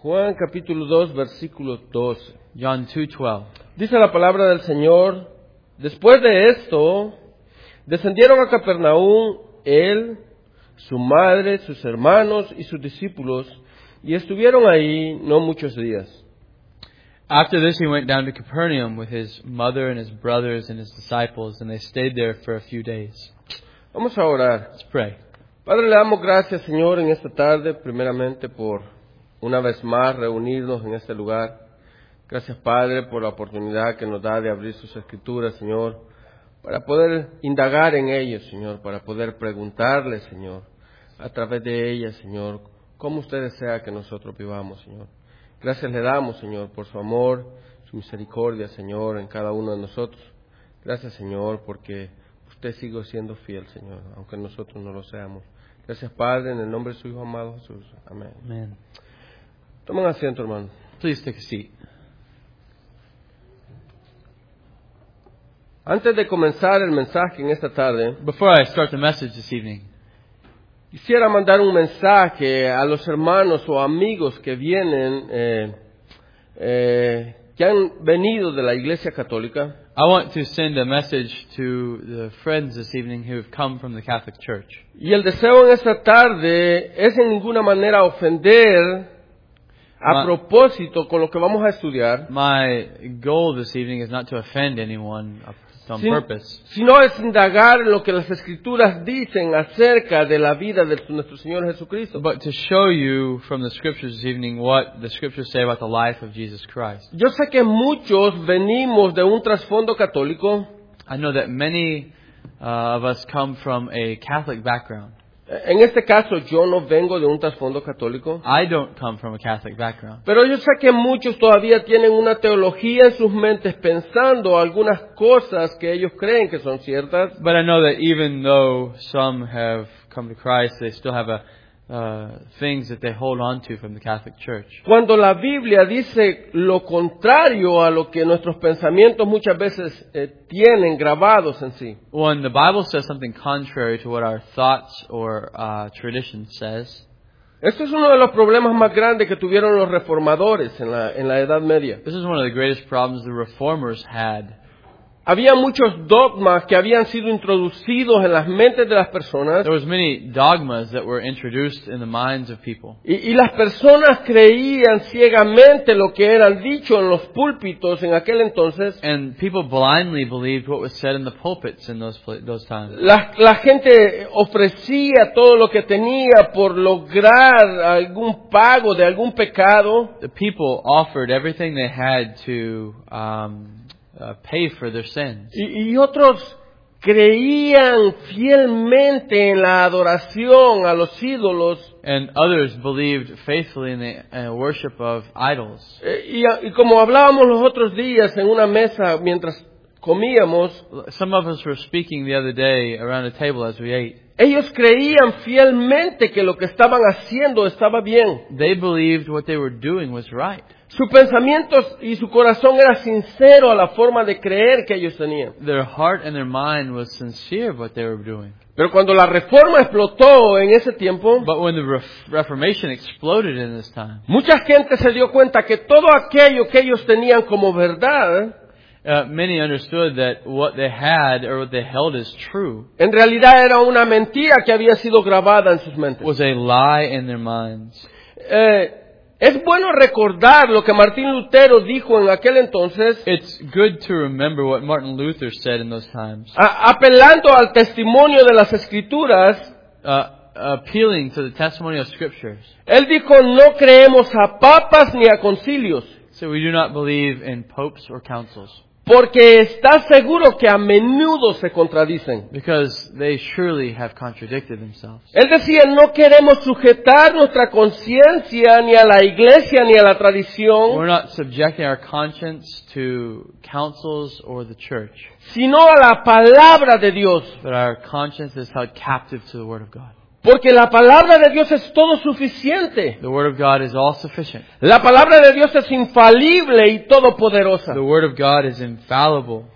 Juan capítulo 2, versículo 12. John 2:12. Dice la palabra del Señor: después de esto, descendieron a Capernaum él, su madre, sus hermanos y sus discípulos, y estuvieron ahí no muchos días. After this, he went down to Capernaum with his mother and his brothers and his disciples, and they stayed there for a few days. Vamos a orar. Let's pray. Padre, le damos gracias, Señor, en esta tarde, primeramente por una vez más reunirnos en este lugar. Gracias, Padre, por la oportunidad que nos da de abrir sus escrituras, Señor, para poder indagar en ellos, Señor, para poder preguntarle, Señor, a través de ellas, Señor, cómo usted desea que nosotros vivamos, Señor. Gracias le damos, Señor, por su amor, su misericordia, Señor, en cada uno de nosotros. Gracias, Señor, porque usted sigue siendo fiel, Señor, aunque nosotros no lo seamos. Gracias, Padre, en el nombre de su Hijo amado Jesús. Amén. Amen. Tomen asiento, hermano. Please take a seat. Antes de comenzar el mensaje en esta tarde, Before I start the message this evening, quisiera mandar un mensaje a los hermanos o amigos que vienen, que han venido de la Iglesia Católica. I want to send a message to the friends this evening who have come from the Catholic Church. Y el deseo en esta tarde es en ninguna manera ofender a propósito con lo que vamos a estudiar, My goal this evening is not to offend anyone on purpose, sino es indagar en lo que las Escrituras dicen acerca de la vida de nuestro Señor Jesucristo. but to show you from the Scriptures this evening what the Scriptures say about the life of Jesus Christ. Yo sé que muchos venimos de un trasfondo católico. I know that many of us come from a Catholic background. En este caso yo no vengo de un trasfondo católico. I don't come from a Catholic background. Pero yo sé que muchos todavía tienen una teología en sus mentes pensando algunas cosas que ellos creen que son ciertas. But I know that even though some have come to Christ, they still have things that they hold on to from the Catholic Church. Cuando la Biblia dice lo contrario a lo que nuestros pensamientos muchas veces tienen grabados en sí. When the Bible says something contrary to what our thoughts or tradition says, Esto es uno de los problemas más grandes que tuvieron los reformadores en la Edad Media. this is one of the greatest problems the reformers had. Había muchos dogmas que habían sido introducidos en las mentes de las personas. There was many dogmas that were introduced in the minds of people. Y las personas creían ciegamente lo que era dicho en los púlpitos en aquel entonces. And people blindly believed what was said in the pulpits in those times. La gente ofrecía todo lo que tenía por lograr algún pago de algún pecado. The people offered everything they had to pay for their sins. Y otros creían fielmente en la adoración a los ídolos. And others believed faithfully in the worship of idols. Y como hablábamos los otros días en una mesa mientras comíamos, Some of us were speaking the other day around a table as we ate. ellos creían fielmente que lo que estaban haciendo estaba bien. They believed what they were doing was right. Sus pensamientos y su corazón era sincero a la forma de creer que ellos tenían. Their heart and their mind was sincere of what they were doing. Pero cuando la reforma explotó en ese tiempo, But when the Reformation exploded in this time, mucha gente se dio cuenta que todo aquello que ellos tenían como verdad, many understood that what they had or what they held as true en realidad era una mentira que había sido grabada en sus mentes. was a lie in their minds. Es bueno recordar lo que Martín Lutero dijo en aquel entonces, It's good to remember what Martin Luther said in those times, apelando al testimonio de las Escrituras. appealing to the testimony of Scriptures. Él dijo: no creemos a papas ni a concilios, So we do not believe in popes or councils, porque está seguro que a menudo se contradicen. because they surely have contradicted themselves. Él decía: no queremos sujetar nuestra conciencia ni a la iglesia ni a la tradición, We're not subjecting our conscience to councils or the church, sino a la palabra de Dios. but our conscience is held captive to the Word of God. Porque la palabra de Dios es todo suficiente. The Word of God is all sufficient. La palabra de Dios es infalible y todopoderosa. The Word of God is infallible.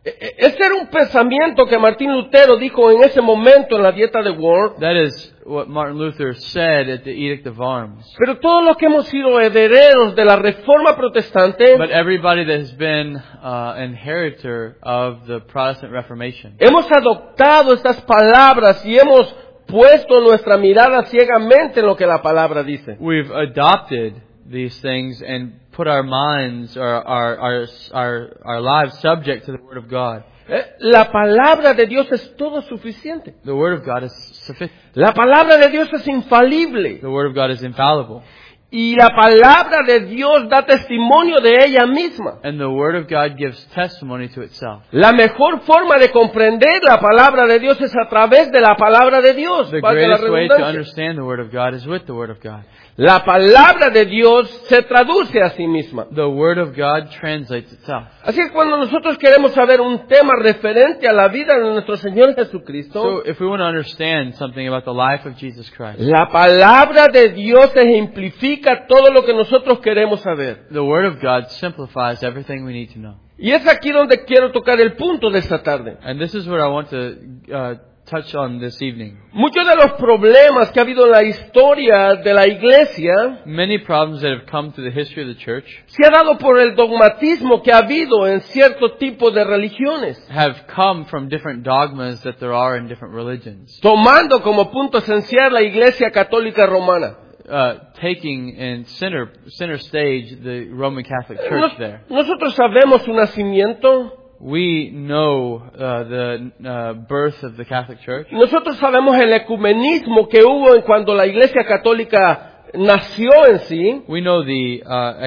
Ese era un pensamiento que Martín Lutero dijo en ese momento en la Dieta de Worms. That is what Martin Luther said at the Edict of Worms. Pero todos los que hemos sido herederos de la Reforma Protestante, But everybody that has been inheritor of the Protestant Reformation, hemos adoptado estas palabras y hemos puesto nuestra mirada ciegamente en lo que la palabra dice. we've adopted these things and put our minds or our lives subject to the Word of God. La palabra de Dios es todo suficiente. The Word of God is sufficient. La palabra de Dios es infalible. The Word of God is infallible. Y la palabra de Dios da testimonio de ella misma. And the Word of God gives testimony to itself. La mejor forma de comprender la palabra de Dios es a través de la palabra de Dios. The Valga la greatest way to redundancia. understand the Word of God is with the Word of God. La palabra de Dios se traduce a sí misma. The Word of God translates itself. Así que cuando nosotros queremos saber un tema referente a la vida de nuestro Señor Jesucristo, So if we want to understand something about the life of Jesus Christ, la palabra de Dios ejemplifica todo lo que nosotros queremos saber. the Word of God simplifies everything we need to know. Y es aquí donde quiero tocar el punto de esta tarde. And this is what I want to touch on this evening. Muchos de los problemas que ha habido en la historia de la iglesia Many problems that have come through the history of the church se ha dado por el dogmatismo que ha habido en cierto tipo de religiones, have come from different dogmas that there are in different religions, tomando como punto esencial la Iglesia Católica Romana. taking in center stage the Roman Catholic Church there. Nosotros sabemos su nacimiento, We know the birth of the Catholic Church. nosotros sabemos el ecumenismo que hubo en cuando la Iglesia Católica nació en sí. We know the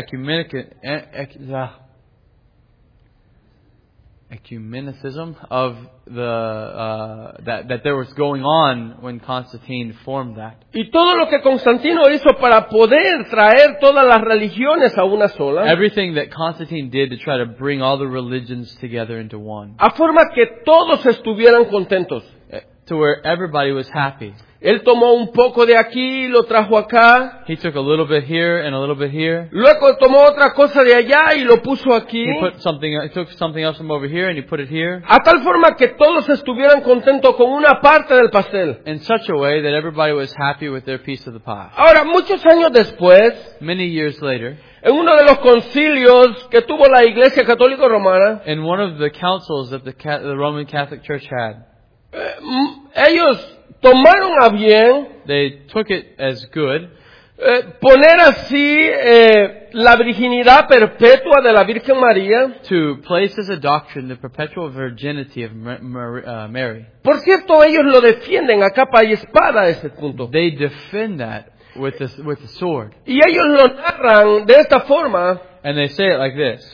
ecumenicism of that there was going on when Constantine formed that. Y todo lo que Constantino hizo para poder traer todas las religiones a una sola, Everything that Constantine did to try to bring all the religions together into one, a forma que todos estuvieran contentos. to where everybody was happy. Él tomó un poco de aquí, lo trajo acá. He took a little bit here and a little bit here. Luego tomó otra cosa de allá y lo puso aquí. He took something else from over here and he put it here. A tal forma que todos estuvieran contentos con una parte del pastel. In such a way that everybody was happy with their piece of the pie. Ahora, muchos años después, Many years later, en uno de los concilios que tuvo la Iglesia Católica Romana, in one of the councils that the Roman Catholic Church had, ellos tomaron a bien they took it as good poner así la virginidad perpetua de la Virgen María. to place as a doctrine the perpetual virginity of Mary. Por cierto, ellos lo defienden a capa y espada a ese punto. They defend that with the sword. Y ellos lo narran de esta forma. And they say it like this.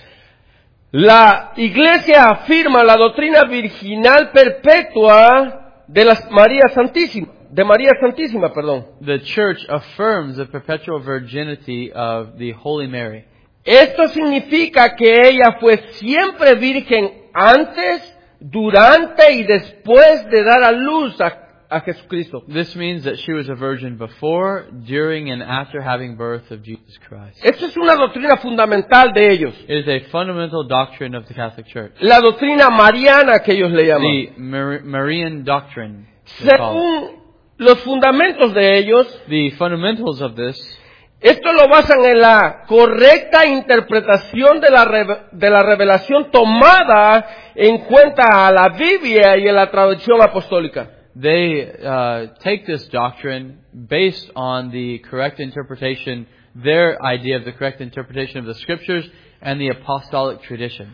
La Iglesia afirma la doctrina virginal perpetua de María Santísima, perdón. The church affirms the perpetual virginity of the Holy Mary. Esto significa que ella fue siempre virgen antes, durante y después de dar a luz a Jesucristo. This means that she was a virgin before, during, and after having birth of Jesus Christ. Esta es una doctrina fundamental de ellos. It is a fundamental doctrine of the Catholic Church. La doctrina mariana que ellos le llaman. The Marian doctrine. they call it. Según los fundamentos de ellos, The fundamentals of this, esto lo basan en la correcta interpretación de la revelación tomada en cuenta a la Biblia y en la tradición apostólica. they take this doctrine based on the correct interpretation, their idea of the correct interpretation of the Scriptures and the apostolic tradition.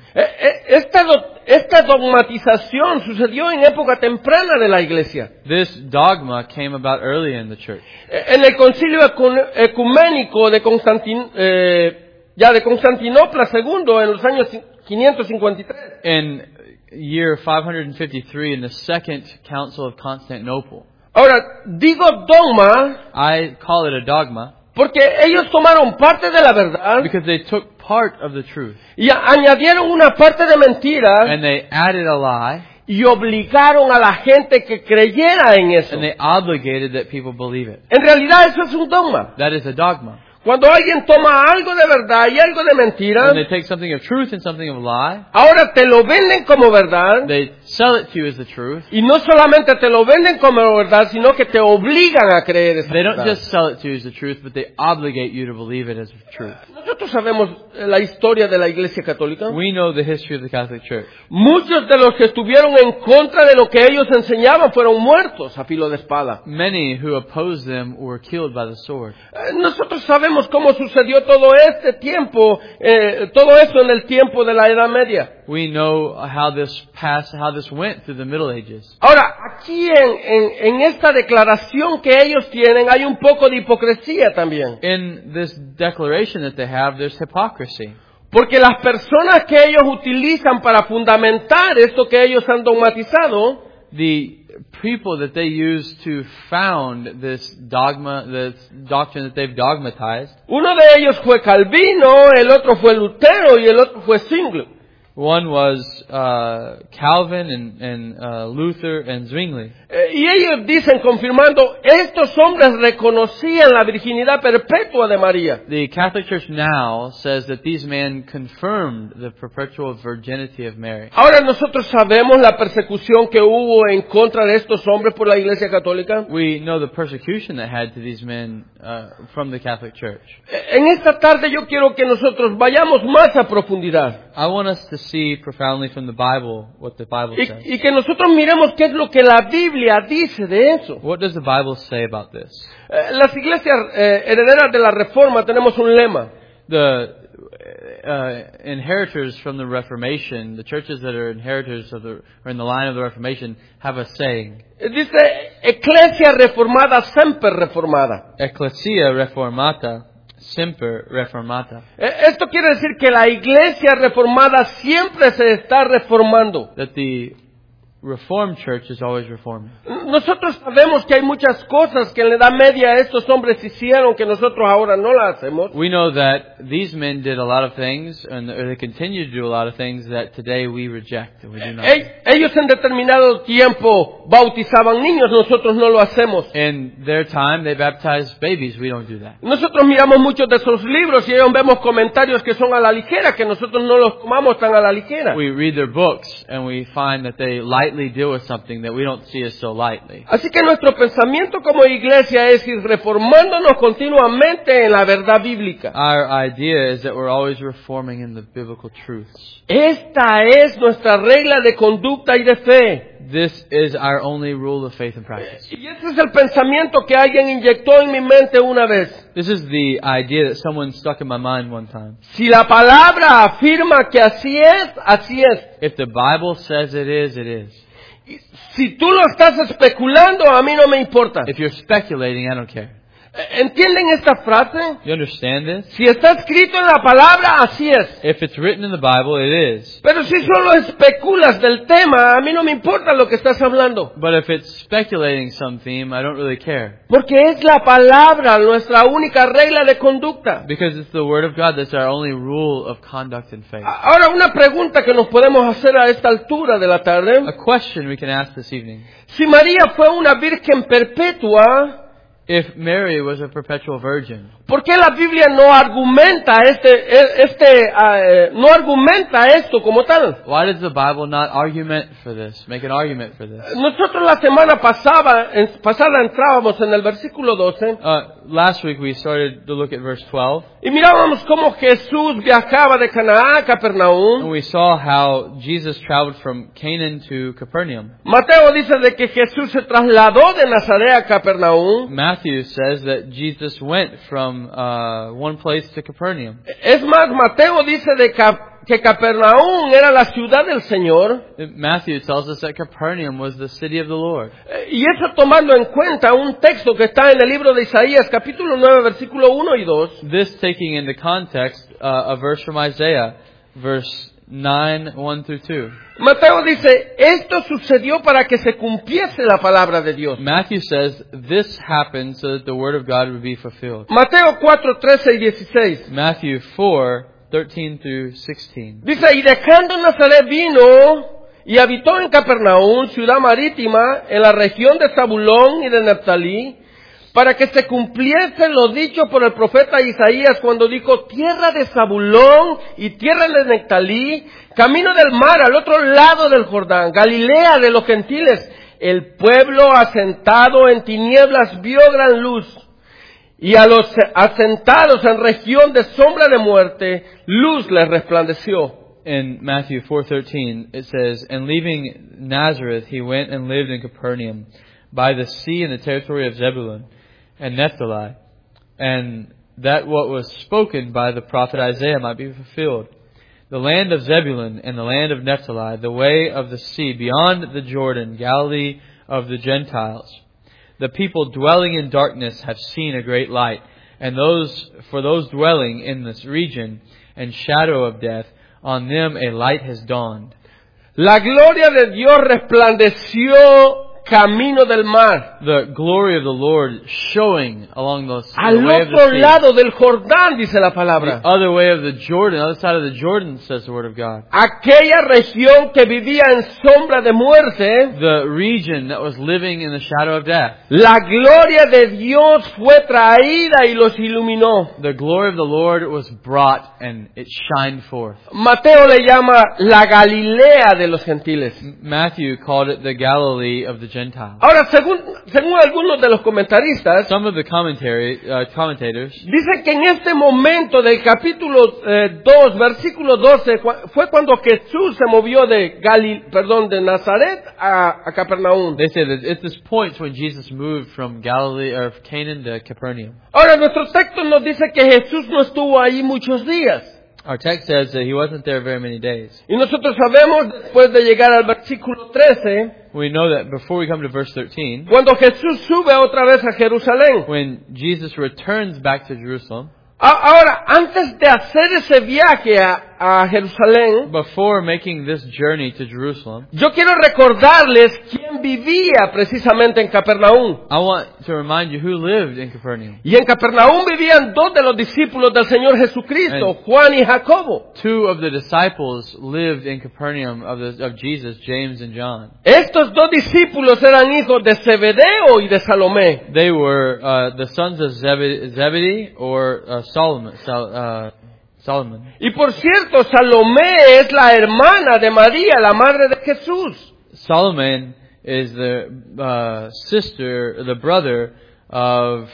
Esta dogmatización sucedió en época temprana de la Iglesia. This dogma came about early in the church. En el concilio ecuménico de Constantinopla II en los años 553. In year 553, in the Second Council of Constantinople. Ahora, digo dogma I call it a dogma porque ellos tomaron parte de la verdad because they took part of the truth y añadieron una parte de mentira and they added a lie y obligaron a la gente que creyera en eso. and they obligated that people believe it. En realidad eso es un dogma. That is a dogma. Cuando alguien toma algo de verdad y algo de mentira, when they take something of truth and something of lie, ahora te lo venden como verdad, they sell it to you as the truth. y no solamente te lo venden como verdad, sino que te obligan a creer esa They don't verdad. just sell it to you as the truth, but they obligate you to believe it as truth. Nosotros sabemos la historia de la Iglesia Católica. We know the history of the Catholic Church. Muchos de los que estuvieron en contra de lo que ellos enseñaban fueron muertos a filo de espada. Many who opposed them were killed by the sword. Nosotros sabemos cómo sucedió todo este tiempo, todo eso en el tiempo de la Edad Media. We know how this went through the Middle Ages. Ahora, aquí en esta declaración que ellos tienen hay un poco de hipocresía también. In this declaration that they have, there's hypocrisy. Porque las personas que ellos utilizan para fundamentar esto que ellos han dogmatizado, The people that they use to found this dogma, this doctrine that they've dogmatized, uno de ellos fue Calvino, el otro fue Lutero y el otro fue Zwingli. one was Calvin and Luther and Zwingli. Y ellos dicen, confirmando, estos hombres reconocían la virginidad perpetua de María. The Catholic Church now says that these men confirmed the perpetual virginity of Mary. Ahora nosotros sabemos la persecución que hubo en contra de estos hombres por la Iglesia Católica. We know the persecution that had to these men from the Catholic Church. En esta tarde yo quiero que nosotros vayamos más a profundidad. I want us to see profoundly from the Bible what the Bible says. Y que nosotros miremos qué es lo que la Biblia dice de eso. What does the Bible say about this? Las iglesias herederas de la Reforma tenemos un lema. The inheritors from the Reformation, the churches that are inheritors of or in the line of the Reformation, have a saying. Dice, Ecclesia reformada, semper reformada. Ecclesia reformata, semper reformata. Esto quiere decir que la iglesia reformada siempre se está reformando. That the Reformed Church is always reforming. Nosotros sabemos que hay muchas cosas que en la Edad Media estos hombres hicieron que nosotros ahora no las hacemos. We know that these men did a lot of things, and they continue to do a lot of things that today we reject and we do not. Ellos en determinado tiempo bautizaban niños, nosotros no lo hacemos. In their time, they baptized babies. We don't do that. Nosotros miramos muchos de esos libros y ellos vemos comentarios que son a la ligera, que nosotros no los tomamos tan a la ligera. We read their books and we find that they lightly deal with something that we don't see as so lightly. Así que nuestro pensamiento como iglesia es ir reformándonos continuamente en la verdad bíblica. Our idea is that we're always reforming in the biblical truths. Esta es nuestra regla de conducta y de fe. This is our only rule of faith and practice. Y ese es el pensamiento que alguien inyectó en mi mente una vez. This is the idea that someone stuck in my mind one time. Si la palabra afirma que así es, así es. If the Bible says it is, it is. Si tú lo estás especulando, a mí no me importa. If you're speculating, I don't care. ¿Entienden esta frase? You understand this? Si está escrito en la palabra, así es. If it's written in the Bible, it is. Pero si solo especulas del tema, a mí no me importa lo que estás hablando. But if it's speculating some theme, I don't really care. Porque es la palabra nuestra única regla de conducta. Because it's the Word of God that's our only rule of conduct and faith. Ahora, una pregunta que nos podemos hacer a esta altura de la tarde. A question we can ask this evening. Si María fue una virgen perpetua, If Mary was a perpetual virgin, ¿por qué la Biblia no argumenta no argumenta esto como tal? why does the Bible not make an argument for this? Nosotros la semana pasada entrábamos en el versículo 12 Last week we started to look at verse 12, y mirábamos cómo Jesús viajaba de Canaán a and Capernaum. we saw how Jesus traveled from Canaan to Capernaum. Mateo dice de que Jesús se trasladó de Nazaret a Capernaum. Matthew says that Jesus went from one place to Capernaum. Es más, Mateo dice que Capernaum era la ciudad del Señor. Matthew tells us that Capernaum was the city of the Lord. Y eso tomando en cuenta un texto que está en el libro de Isaías, capítulo 9, versículo 1 y 2. This taking into context a verse from Isaiah, verse 9, 1 through 2. Mateo dice, esto sucedió para que se cumpliese la palabra de Dios. Matthew says this happened so that the word of God would be fulfilled. Mateo 4, 13 y 16. Matthew 4, 13 through 16. Dice, y dejando Nazaret vino y habitó en Capernaum, ciudad marítima, en la región de Zabulón y de Neftalí, para que se cumpliese lo dicho por el profeta Isaías cuando dijo: tierra de Zabulón y tierra de Neftalí, camino del mar al otro lado del Jordán, Galilea de los gentiles. El pueblo asentado en tinieblas vio gran luz, y a los asentados en región de sombra de muerte, luz les resplandeció. In Matthew 4:13, it says, "And leaving Nazareth, he went and lived in Capernaum, by the sea in the territory of Zebulun and Naphtali, and that what was spoken by the prophet Isaiah might be fulfilled. The land of Zebulun and the land of Naphtali, the way of the sea, beyond the Jordan, Galilee of the Gentiles. The people dwelling in darkness have seen a great light, and for those dwelling in this region and shadow of death, on them a light has dawned." La gloria de Dios resplandeció camino del mar. The glory of the Lord showing along the Al way of the otro sea. lado del Jordán, dice la The palabra. other way of the Jordan, the other side of the Jordan, says the Word of God. Aquella región que vivía en sombra de muerte, The region that was living in the shadow of death. la gloria de Dios fue traída y los iluminó. The glory of the Lord was brought and it shined forth. Mateo le llama la Galilea de los gentiles. Matthew called it the Galilee of the Gentiles. Ahora, según algunos de los comentaristas, Some of the commentators dicen que en este momento del capítulo 2, versículo 12, fue cuando Jesús se movió de Nazaret a Capernaum. they say that at this point when Jesus moved from Galilee or Canaan to Capernaum. Ahora, nuestro texto nos dice que Jesús no estuvo ahí muchos días. Our text says that he wasn't there very many days. Y nosotros sabemos, después de llegar al versículo 13, We know that before we come to verse 13, cuando Jesús sube otra vez a Jerusalén. when Jesus returns back to Jerusalem, Ahora, antes de hacer ese viaje a Jerusalén, before making this journey to Jerusalem, yo quiero recordarles quién vivía precisamente en Capernaum. I want to remind you who lived in Capernaum. Y en Capernaum vivían dos de los discípulos del Señor Jesucristo, Juan y Jacobo. Two of the disciples lived in Capernaum of Jesus, James and John. Estos dos discípulos eran hijos de Zebedeo y de Salomé. They were the sons of Zebedee or Solomon. Y por cierto, Salomé es la hermana de María, la madre de Jesús. Solomon is the the brother of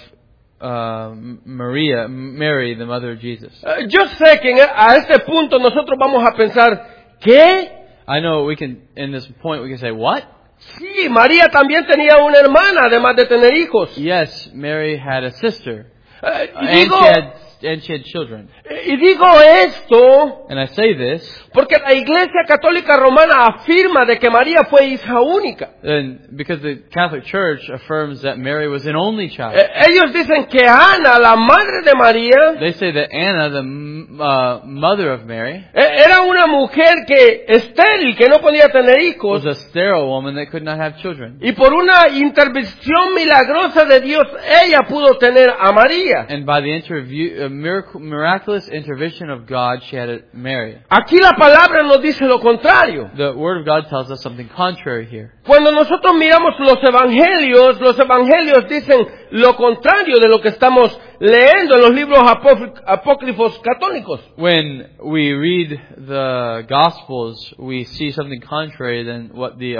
Mary, the mother of Jesus. Yo sé que a este punto nosotros vamos a pensar, ¿qué? I know in this point we can say, what? Sí, María también tenía una hermana, además de tener hijos. Yes, Mary had a sister. And she had children. Y digo esto And I say this porque la Iglesia Católica Romana afirma de que María fue hija única. because the Catholic Church affirms that Mary was an only child. Ellos dicen que Ana, la madre de María, They say that Anna, the mother of Mary, era una mujer estéril, que no podía tener hijos. was a sterile woman that could not have children. Y por una intervención milagrosa de Dios, ella pudo tener a María. And by the miraculous intervention of God, she had Mary. Aquí la palabra nos dice lo contrario. The Word of God tells us something contrary here. Cuando nosotros miramos los evangelios dicen lo contrario de lo que estamos leyendo en los libros apócrifos católicos. When we read the Gospels, we see something contrary than what the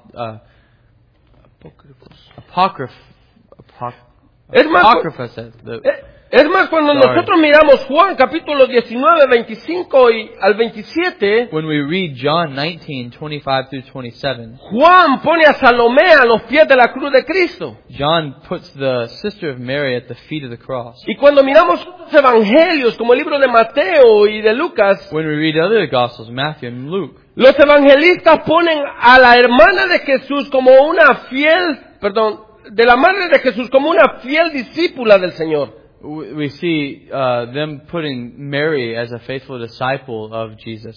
Apocrypha says. Es más, cuando nosotros miramos Juan capítulo 19, 25 y al 27, when we read John 19:25 through 27, Juan pone a Salomé a los pies de la cruz de Cristo. John puts the sister of Mary at the feet of the cross. Y cuando miramos otros evangelios como el libro de Mateo y de Lucas, When we read other Gospels, Matthew and Luke, los evangelistas ponen a la hermana de Jesús como de la madre de Jesús como una fiel discípula del Señor. we see them putting Mary as a faithful disciple of Jesus.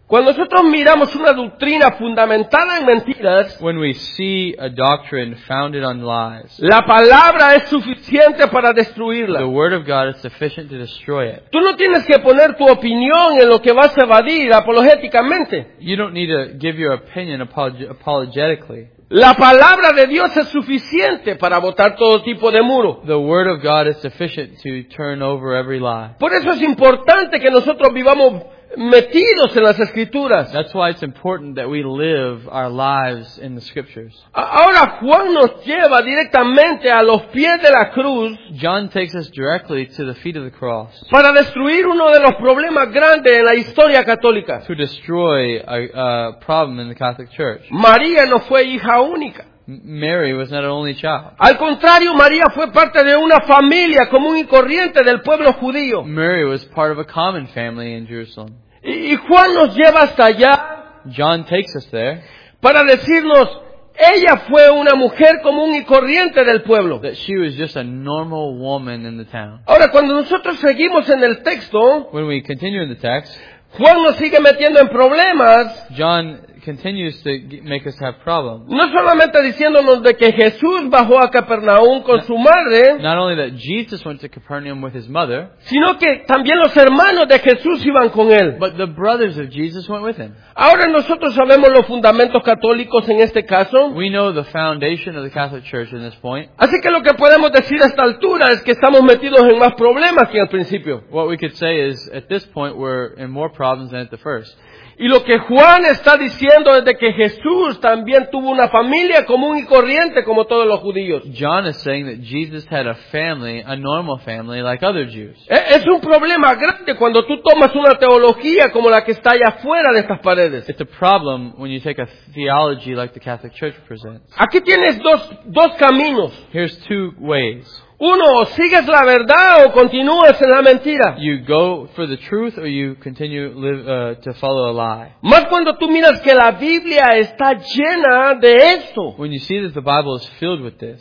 Cuando nosotros miramos una doctrina fundamentada en mentiras, when we see a doctrine founded on lies, la palabra es suficiente para the destruirla. Word of God is sufficient to destroy it. Tú no tienes que poner tu opinión en lo que vas a evadir apologéticamente. You don't need to give your opinion apologetically. La palabra de Dios es suficiente para botar todo tipo de muro. The Word of God is sufficient to turn over every lie. Por eso es importante que nosotros vivamos metidos en las Escrituras. That's why it's important that we live our lives in the Scriptures. Ahora Juan nos lleva directamente a los pies de la cruz John takes us directly to the feet of the cross para destruir uno de los problemas grandes en la historia católica. to destroy a problem in the Catholic Church. María no fue hija única. Mary was not an only child. Al contrario, María fue parte de una familia común y corriente del pueblo judío. Mary was part of a common family in Jerusalem. Y Juan nos lleva hasta allá John takes us there para decirnos, ella fue una mujer común y corriente del pueblo. that she was just a normal woman in the town. Ahora, cuando nosotros seguimos en el texto, When we continue in the text, Juan nos sigue metiendo en problemas, John continues to make us have problems. no solamente diciéndonos de que Jesús bajó a Capernaum con su madre, Not only that Jesus went to Capernaum with his mother, sino que también los hermanos de Jesús iban con él. but the brothers of Jesus went with him. Ahora nosotros sabemos los fundamentos católicos en este caso, We know the foundation of the Catholic Church in this point. así que lo que podemos decir a esta altura es que estamos metidos en más problemas que al principio. What we could say is, at this point, we're in more problems than at the first. Y lo que Juan está diciendo es de que Jesús también tuvo una familia común y corriente como todos los judíos. John is saying that Jesus had a family, a normal family, like other Jews. Es un problema grande cuando tú tomas una teología como la que está allá afuera de estas paredes. It's a problem when you take a theology like the Catholic Church presents. Aquí tienes dos caminos. Here's two ways. Uno, o sigues la verdad o continúas en la mentira. You go for the truth or you continue to follow a lie. Más cuando tú miras que la Biblia está llena de esto. When you see that the Bible is filled with this.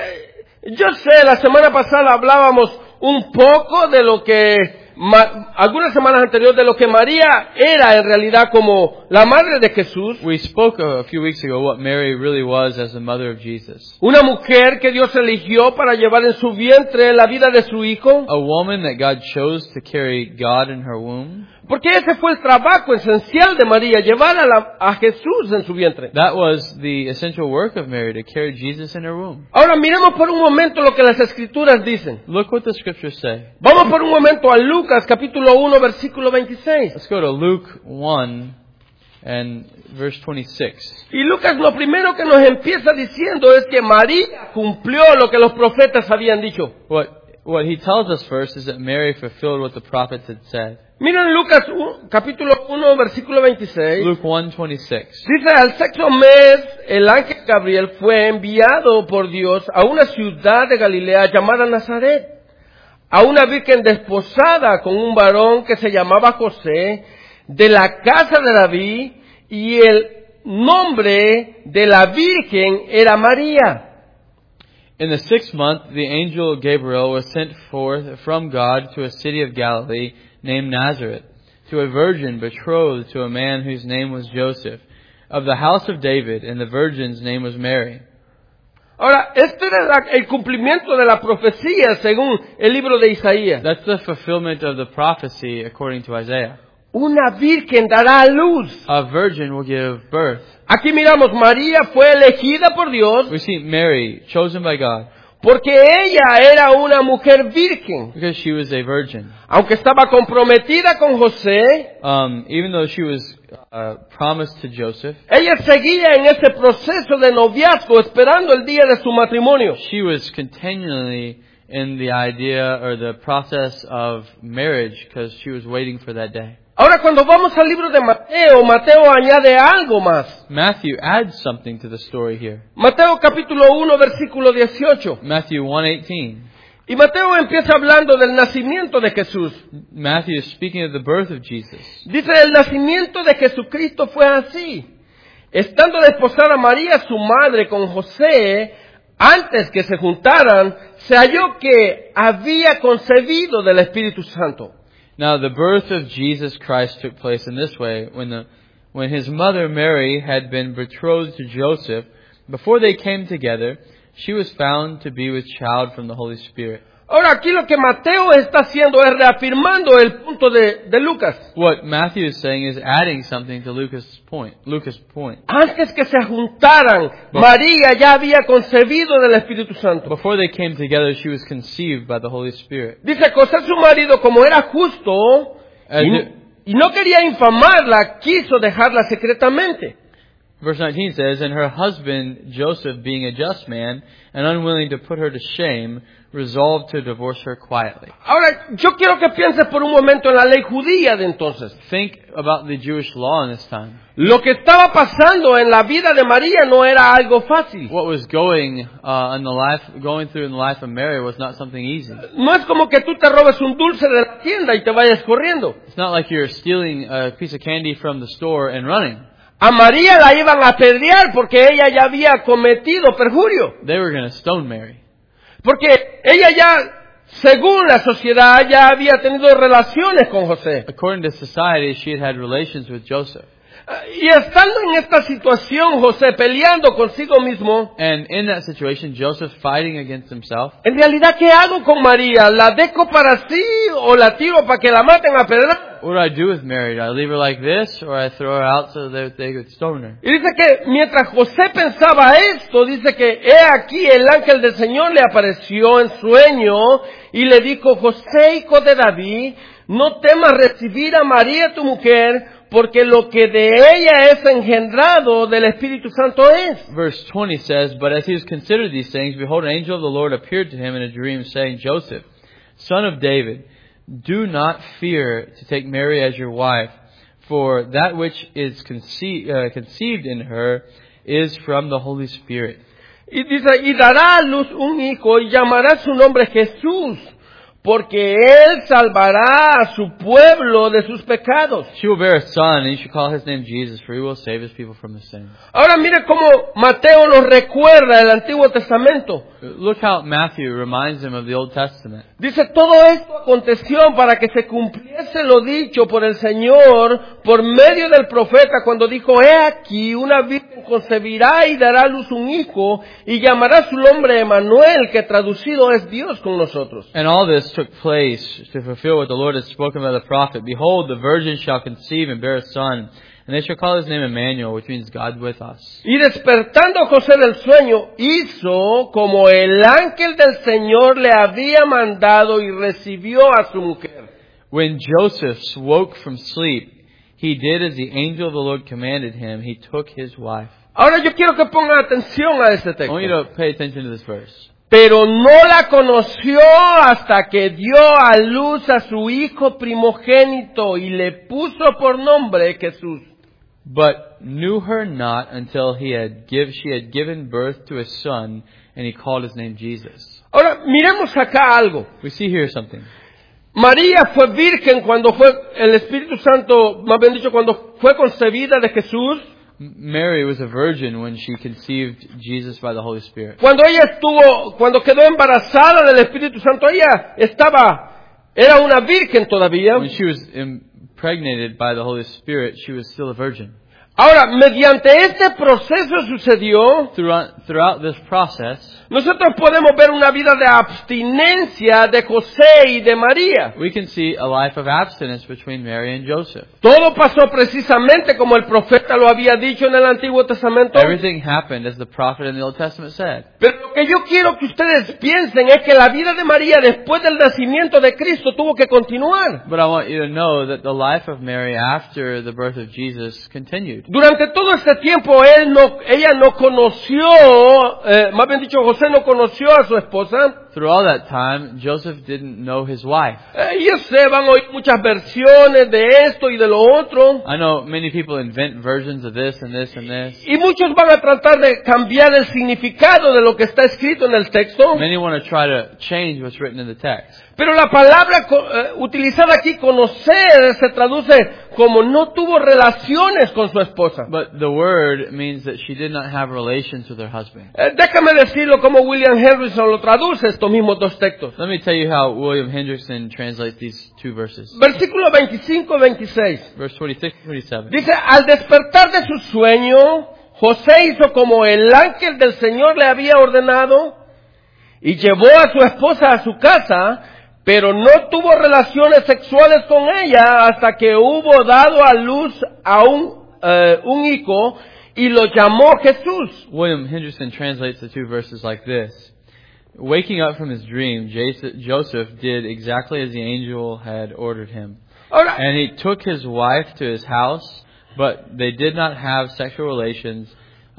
Yo sé, la semana pasada hablábamos un poco de lo que algunas semanas anteriores de lo que María era en realidad como la madre de Jesús. We spoke a few weeks ago what Mary really was as the mother of Jesus. Una mujer que Dios eligió para llevar en su vientre la vida de su hijo. A woman that God chose to carry God in her womb. Porque ese fue el trabajo esencial de María, llevar a Jesús en su vientre. That was the essential work of Mary, to carry Jesus in her womb. Ahora miremos por un momento lo que las Escrituras dicen. Look what the scriptures say. Vamos por un momento a Lucas capítulo 1 versículo 26. Let's go to Luke 1 and verse 26. Y Lucas lo primero que nos empieza diciendo es que María cumplió lo que los profetas habían dicho. What he tells us first is that Mary fulfilled what the prophets had said. Miren Lucas capítulo 1 versículo 26. Luke 1:26. Dice, al sexto mes el ángel Gabriel fue enviado por Dios a una ciudad de Galilea llamada Nazaret, a una virgen desposada con un varón que se llamaba José, de la casa de David, y el nombre de la virgen era María. In the 6th month, the angel Gabriel was sent forth from God to a city of Galilee named Nazareth, to a virgin betrothed to a man whose name was Joseph, of the house of David, and the virgin's name was Mary. Ahora, este era el cumplimiento de la profecía según el libro de Isaías. That's the fulfillment of the prophecy according to Isaiah. Una virgen dará a luz. A virgin will give birth. Aquí miramos, María fue elegida por Dios We see Mary, chosen by God, porque ella era una mujer virgen. because she was a virgin. Aunque estaba comprometida con José, Even though she was promised to Joseph, ella seguía en ese proceso de noviazgo esperando el día de su matrimonio. she was continually in the idea or the process of marriage because she was waiting for that day. Ahora cuando vamos al libro de Mateo, Mateo añade algo más. Matthew adds something to the story here. Mateo capítulo 1 versículo 18. Matthew 1:18. Y Mateo empieza hablando del nacimiento de Jesús. Matthew is speaking of the birth of Jesus. Dice, el nacimiento de Jesucristo fue así. Estando desposada María, su madre, con José, antes que se juntaran, se halló que había concebido del Espíritu Santo. Now the birth of Jesus Christ took place in this way. When his mother Mary had been betrothed to Joseph, before they came together, she was found to be with child from the Holy Spirit. Ahora, aquí lo que Mateo está haciendo es reafirmando el punto de Lucas. What Matthew is saying is adding something to Lucas' point. Antes que se juntaran, María ya había concebido del Espíritu Santo. Before they came together, she was conceived by the Holy Spirit. Dice, José su marido, como era justo y no quería infamarla, quiso dejarla secretamente. Verse 19 says, and her husband Joseph, being a just man and unwilling to put her to shame, resolved to divorce her quietly. Ahora, yo quiero que pienses por un momento en la ley judía de entonces. Think about the Jewish law in this time. Lo que estaba pasando en la vida de María no era algo fácil. What was going through in the life of Mary was not something easy. No es como que tú te robes un dulce de la tienda y te vayas corriendo. It's not like you're stealing a piece of candy from the store and running. A María la iban a apedrear porque ella ya había cometido perjurio. They were going to stone Mary. Porque ella ya, según la sociedad, ya había tenido relaciones con José. According to society, she had relations with Joseph. Y estando en esta situación, José peleando consigo mismo. And in that situation, Joseph fighting against himself. En realidad, ¿qué hago con María? ¿La dejo para sí o la tiro para que la maten a pedra? What do I do with Mary? Do I leave her like this, or I throw her out so that they could stone her? Y dice que mientras José pensaba esto, dice que he aquí el ángel del Señor le apareció en sueño y le dijo, José, hijo de David, no temas recibir a María tu mujer, porque lo que de ella es engendrado del Espíritu Santo es. Verse 20 says, but as he was considered these things, behold, an angel of the Lord appeared to him in a dream, saying, Joseph, son of David, do not fear to take Mary as your wife, for that which is conceived in her is from the Holy Spirit. Y dice, y dará a luz un hijo y llamará su nombre Jesús, porque él salvará a su pueblo de sus pecados. She will bear a son, and you should call his name Jesus, for he will save his people from his sins. Ahora mire cómo Mateo nos recuerda el Antiguo Testamento. Look how Matthew reminds him of the Old Testament. Dice, todo esto aconteció para que se cumpliese lo dicho por el Señor por medio del profeta cuando dijo, he aquí, una virgen concebirá y dará a luz un hijo y llamará su nombre Emmanuel, que traducido es Dios con nosotros. And all this took place to fulfill what the Lord had spoken by the prophet. Behold, the virgin shall conceive and bear a son, and they shall call his name Emmanuel, which means God with us. Y despertando José del sueño, hizo como el ángel del Señor le había mandado y recibió a su mujer. When Joseph woke from sleep, he did as the angel of the Lord commanded him. He took his wife. Ahora yo quiero que pongan atención a este I want you texto. to pay attention to this verse. Pero no la conoció hasta que dio a luz a su hijo primogénito y le puso por nombre Jesús. But knew her not until she had given birth to a son, and he called his name Jesus. Ahora, miremos acá algo. We see here something. María fue virgen cuando fue el Espíritu Santo, más bien dicho, cuando fue concebida de Jesús. Mary was a virgin when she conceived Jesus by the Holy Spirit. Cuando quedó embarazada del Espíritu Santo, era una virgen todavía. When she was impregnated by the Holy Spirit, she was still a virgin. Ahora, mediante este proceso sucedió, Throughout this process, nosotros podemos ver una vida de abstinencia de José y de María. we can see a life of abstinence between Mary and Joseph. Todo pasó precisamente como el profeta lo había dicho en el Antiguo Testamento. Everything happened as the prophet in the Old Testament said. Pero lo que yo quiero que ustedes piensen es que la vida de María después del nacimiento de Cristo tuvo que continuar. But I want you to know that the life of Mary after the birth of Jesus continued. Durante todo este tiempo ella no conoció, más bien dicho, José no conoció a su esposa. Through all that time, Joseph didn't know his wife. Ellos van a oír muchas versiones de esto y de lo otro. I know many people invent versions of this and this and this. Y muchos van a tratar de cambiar el significado de lo que está escrito en el texto. Many want to try to change what's written in the text. Pero la palabra utilizada aquí, conocer, se traduce como no tuvo relaciones con su esposa. But the word means that she did not have relations with her husband. Déjame decirlo como William Henderson lo traduce estos mismos dos textos. Let me tell you how William Hendrickson translates these two verses. Versículo 25-26. Verse 26 and 27. Dice, al despertar de su sueño, José hizo como el ángel del Señor le había ordenado y llevó a su esposa a su casa, pero no tuvo relaciones sexuales con ella hasta que hubo dado a luz a un hijo y lo llamó Jesús. William Hendrickson translates the two verses like this. Waking up from his dream, Joseph did exactly as the angel had ordered him. Ahora, And he took his wife to his house, but they did not have sexual relations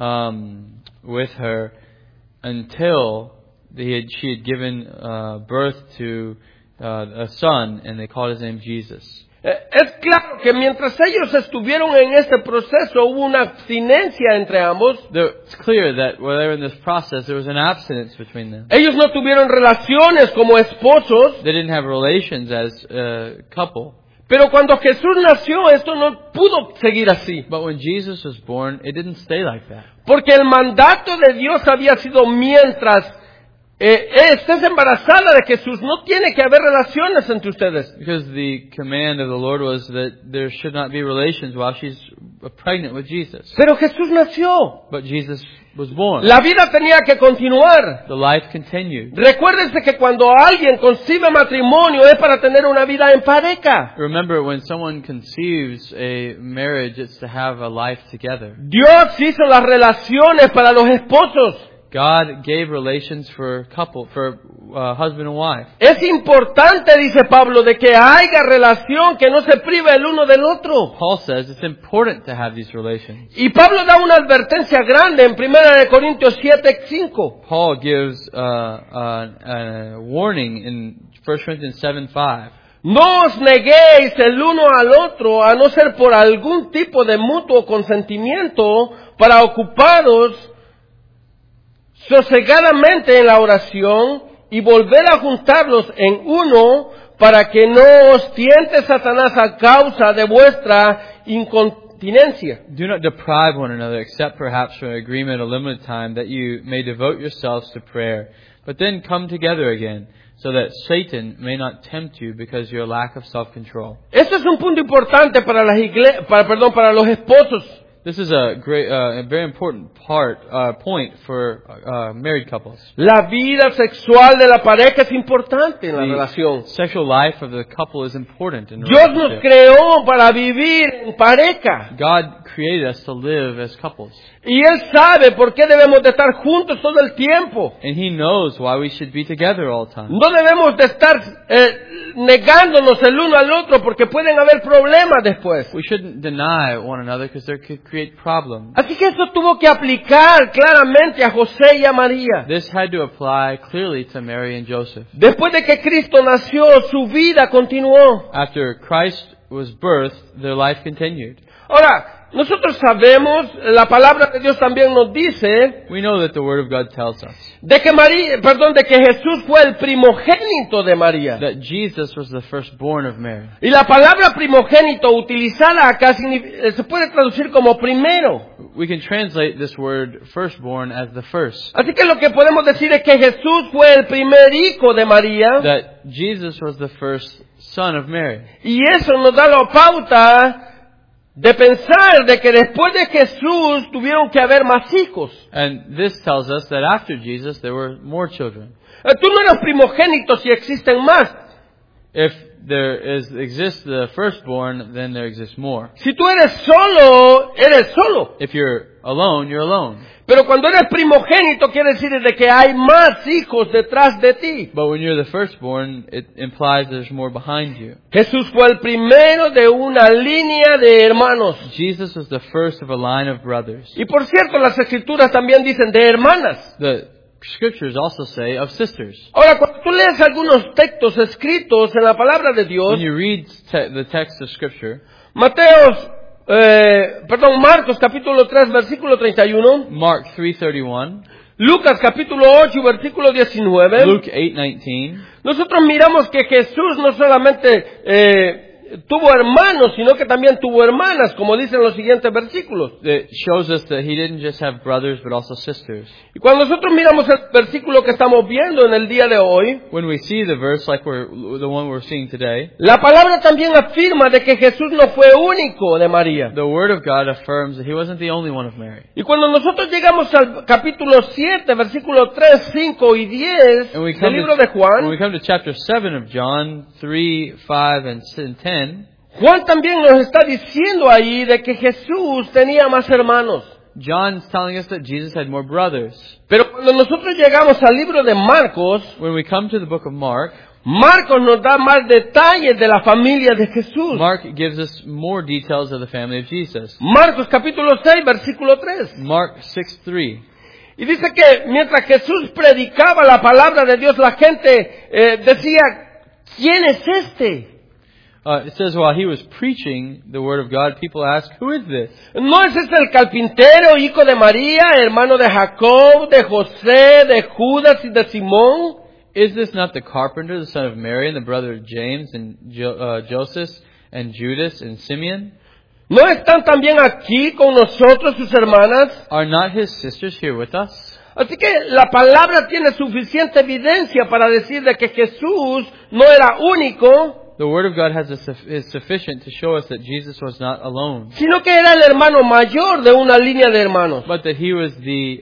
with her until she had given birth to a son, and they called his name Jesus. es claro que mientras ellos estuvieron en este proceso hubo una abstinencia entre ambos. It's clear that while they were in this process, there was an abstinence between them. Ellos no tuvieron relaciones como esposos, They didn't have relations as a couple. pero cuando Jesús nació esto no pudo seguir así. But when Jesus was born, it didn't stay like that. Porque el mandato de Dios había sido mientras estés embarazada de Jesús, no tiene que haber relaciones entre ustedes. Because the command of the Lord was that there should not be relations while she's pregnant with Jesus. Pero Jesús nació. But Jesus was born. La vida tenía que continuar. The life continued. Recuérdense que cuando alguien concibe matrimonio es para tener una vida en pareja. Remember, when someone conceives a marriage, it's to have a life together. Dios hizo las relaciones para los esposos. God gave relations for husband and wife. Es importante, dice Pablo, de que haya relación, que no se prive el uno del otro. Paul says it's important to have these relations. Y Pablo da una advertencia grande en 1 Corintios 7:5. Paul gives a warning in 1 Corinthians 7:5. No os neguéis el uno al otro, a no ser por algún tipo de mutuo consentimiento, para ocuparos sosegadamente en la oración y volver a juntarlos en uno, para que no os tiente Satanás a causa de vuestra incontinencia. Do not deprive one another, except perhaps for an agreement a limited time, that you may devote yourselves to prayer. But then come together again, so that Satan may not tempt you because of your lack of self-control. Esto es un punto importante para para los esposos. This is a very important point for married couples. La vida sexual de la pareja es importante en la relación. Sexual life of the couple is important in a Dios nos relationship. creó para vivir en pareja. God created us to live as couples. Y Él sabe por qué debemos de estar juntos todo el tiempo. And He knows why we should be together all the time. No debemos de estar negándonos el uno al otro, porque pueden haber problemas después. We shouldn't deny one another because there could create problems. Así que eso tuvo que aplicar claramente a José y a María. This had to apply clearly to Mary and Joseph. Después de que Cristo nació, su vida continuó. After Christ was birthed, their life continued. Ahora, nosotros sabemos, la palabra de Dios también nos dice We know that the Word of God tells us de que Jesús fue el primogénito de María. that Jesus was the firstborn of Mary. Y la palabra primogénito utilizada acá se puede traducir como primero. We can translate this word firstborn as the first. Así que lo que podemos decir es que Jesús fue el primer hijo de María. That Jesus was the first son of Mary. Y eso nos da la pauta de pensar de que después de Jesús tuvieron que haber más hijos. And this tells us that after Jesus there were more children. Tú no eres primogénito si existen más. If there exists the firstborn, then there exists more. Si tú eres solo, eres solo. If you're alone, you're alone. Pero cuando eres primogénito quiere decir de que hay más hijos detrás de ti. But when you're the firstborn, it implies there's more behind you. Jesús fue el primero de una línea de hermanos. Jesus was the first of a line of brothers. Y por cierto, las escrituras también dicen de hermanas. The scriptures also say of sisters. Ahora, cuando tú lees algunos textos escritos en la palabra de Dios, When you read the text of scripture, Marcos capítulo 3 versículo 31, Mark 3:31, Lucas capítulo 8, versículo 19. Luke 8:19. Nosotros miramos que Jesús no solamente tuvo hermanos, sino que también tuvo hermanas, como dicen los siguientes versículos. It shows us that he didn't just have brothers, but also sisters. Y cuando nosotros miramos el versículo que estamos viendo en el día de hoy, When we see the verse like the one we're seeing today, la palabra también afirma de que Jesús no fue único de María. the Word of God affirms that he wasn't the only one of Mary. Y cuando nosotros llegamos al capítulo 7, versículos 3, 5 y 10 And we del come libro de when we Juan, come to chapter 7 of John, 3, 5, and 10, Juan también nos está diciendo ahí de que Jesús tenía más hermanos. John's telling us that Jesus had more brothers. Pero cuando nosotros llegamos al libro de Marcos, When we come to the book of Mark, Marcos nos da más detalles de la familia de Jesús. Mark gives us more details of the family of Jesus. Marcos capítulo 6, versículo 3. Mark 6:3. Y dice que mientras Jesús predicaba la palabra de Dios, la gente decía, ¿quién es este? It says while he was preaching the word of God, people asked, "Who is this?" ¿No es este el carpintero, hijo de María, hermano de Jacob, de José, de Judas y de Simón? Is this not the carpenter, the son of Mary, and the brother of James and Joseph and Judas and Simeon? ¿No están también aquí con nosotros sus hermanas? Are not his sisters here with us? Así que la palabra tiene suficiente evidencia para decir de que Jesús no era único, The word of God is sufficient to show us that Jesus was not alone, sino que era el hermano mayor de una línea de hermanos. but that he was the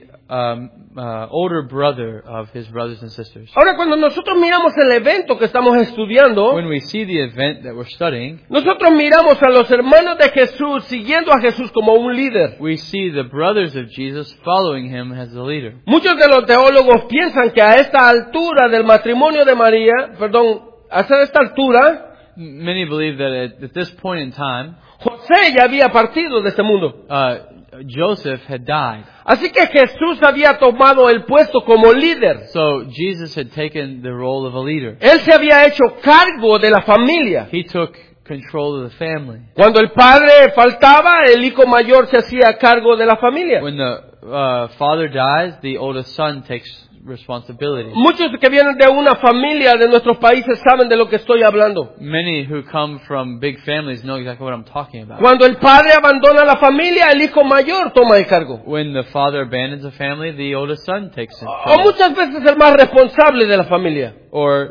older brother of his brothers and sisters. Ahora, cuando nosotros miramos el evento que estamos estudiando, When we see the event that we're studying, nosotros miramos a los hermanos de Jesús siguiendo a Jesús como un líder. we see the brothers of Jesus following him as the leader. Muchos de los teólogos piensan que a esta altura del matrimonio de María, hasta esta altura, Many believe that at this point in time, José ya había partido de este mundo. Joseph had died. Así que Jesús había tomado el puesto como líder. So Jesus had taken the role of a leader. Él se había hecho cargo de la familia. He took control of the family. Cuando el padre faltaba, el hijo mayor se hacía cargo de la familia. When the father dies, the oldest son takes responsibility. Muchos que vienen de una familia de nuestros países saben de lo que estoy hablando. Many who come from big families know exactly what I'm talking about. Cuando el padre abandona la familia, el hijo mayor toma el cargo. When the father abandons a family, the oldest son takes it. O muchas veces el más responsable de la familia. Or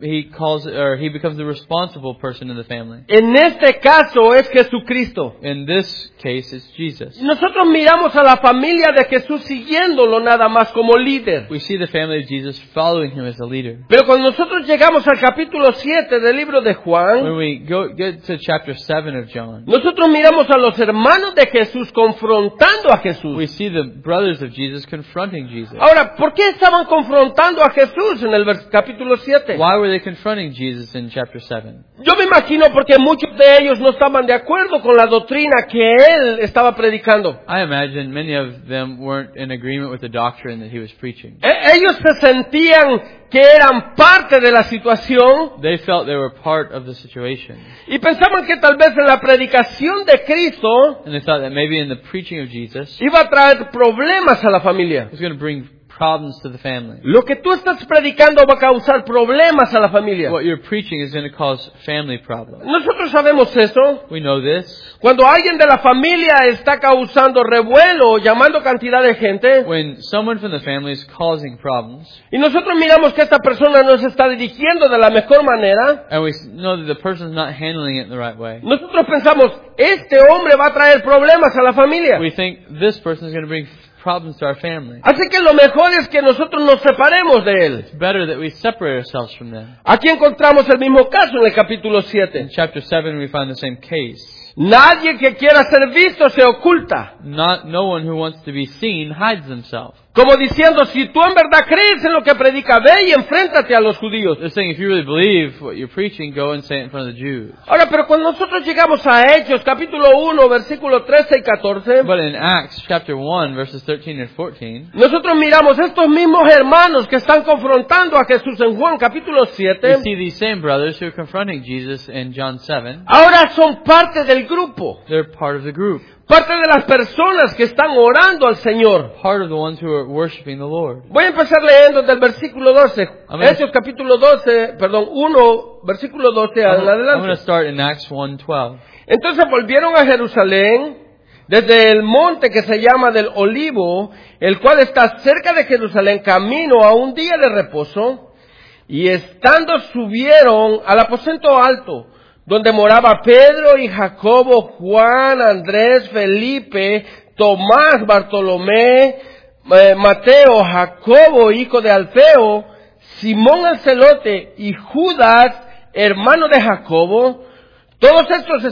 he becomes the responsible person in the family. En este caso es Jesucristo. In this case, it's Jesus. Nosotros miramos a la familia de Jesús siguiéndolo nada más como líder. We see the family of Jesus following him as a leader. Pero cuando nosotros llegamos al capítulo 7 del libro de Juan, When we get to chapter 7 of John, nosotros miramos a los hermanos de Jesús confrontando a Jesús. we see the brothers of Jesus confronting Jesus. Ahora, ¿por qué estaban confrontando a Jesús en el capítulo 7? Why were they confronting Jesus in chapter 7? Yo me imagino porque muchos de ellos no estaban de acuerdo con la doctrina que él estaba predicando. I imagine many of them weren't in agreement with the doctrine that he was preaching. Ellos se sentían que eran parte de la situación They felt they were part of the situation. y pensaban que tal vez en la predicación de Cristo And they thought that maybe in the preaching of Jesus, iba a traer problemas a la familia. it was going to bring problems to the family. Lo que tú estás predicando va a causar problemas a la familia. What you're preaching is going to cause family problems. Nosotros sabemos eso. We know this. Cuando alguien de la familia está causando revuelo o llamando cantidad de gente, When someone from the family is causing problems, y nosotros miramos que esta persona no se está dirigiendo de la mejor manera, and we know that the person's not handling it in the right way, nosotros pensamos, este hombre va a traer problemas a la familia. we think this person is going to bring problems to our family. Así que lo mejor es que nosotros nos separemos de él. It's better that we separate ourselves from them. Aquí encontramos el mismo caso en el capítulo In 7. chapter 7, we find the same case. Nadie que quiera ser visto se oculta. No one who wants to be seen hides themselves. Como diciendo, si tú en verdad crees en lo que predica, ve y enfréntate a los judíos. They're saying if you really believe what you're preaching, go and say it in front of the Jews. Ahora, pero cuando nosotros llegamos a Hechos, capítulo 1, versículos 13 y 14, But in Acts chapter 1, verses 13 and 14, nosotros miramos estos mismos hermanos que están confrontando a Jesús en Juan, capítulo we 7, see these same brothers who are confronting Jesus in John 7. ahora son parte del del grupo, They're part of the group. parte de las personas que están orando al Señor. Part of the ones who are worshiping the Lord. Voy a empezar leyendo del versículo 12. Amén. Hechos capítulo 1, versículo 12 en I'm going to adelante. start in Acts 1:12. Entonces volvieron a Jerusalén desde el monte que se llama del Olivo, el cual está cerca de Jerusalén, camino a un día de reposo, y estando subieron al aposento alto, donde moraba Pedro y Jacobo, Juan, Andrés, Felipe, Tomás, Bartolomé, Mateo, Jacobo, hijo de Alfeo, Simón el celote y Judas, hermano de Jacobo. Todos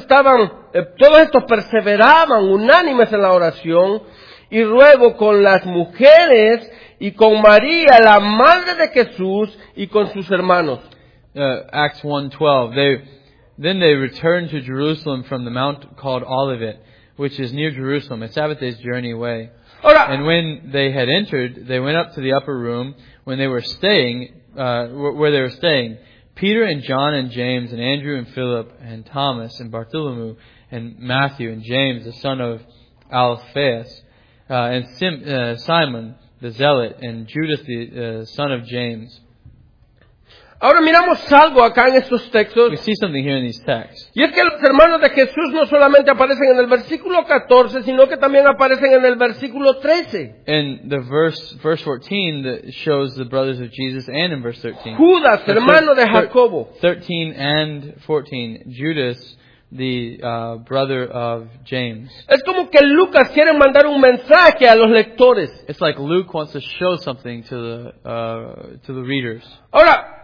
estos perseveraban unánimes en la oración y luego con las mujeres y con María, la madre de Jesús, y con sus hermanos. Acts 1:12. Then they returned to Jerusalem from the mount called Olivet, which is near Jerusalem, a Sabbath day's journey away. Ahora, And when they had entered, they went up to the upper room when they were staying, where they were staying. Peter and John and James and Andrew and Philip and Thomas and Bartholomew and Matthew and James, the son of Alphaeus, and Simon the Zealot and Judas the son of James. ahora miramos algo acá en estos We textos, see something here in these texts. y es que los hermanos de Jesús no solamente aparecen en el versículo 14, sino que también aparecen en el versículo 13. In the verse 14 that shows the brothers of Jesus, and in verse 13. Judas, hermano de Jacobo. 13 and 14. Judas, the brother of James. Es como que Lucas quiere mandar un mensaje a los lectores. It's like Luke wants to show something to the readers. Ahora,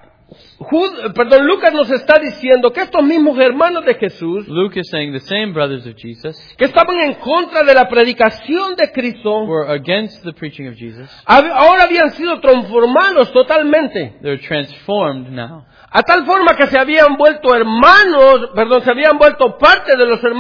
Lucas nos está diciendo que estos mismos hermanos de Jesús, Luke is saying the same brothers of Jesus que estaban en contra de la predicación de Cristo, were against the preaching of Jesus. ahora habían sido transformados totalmente. They're transformed now. A tal forma que se habían vuelto parte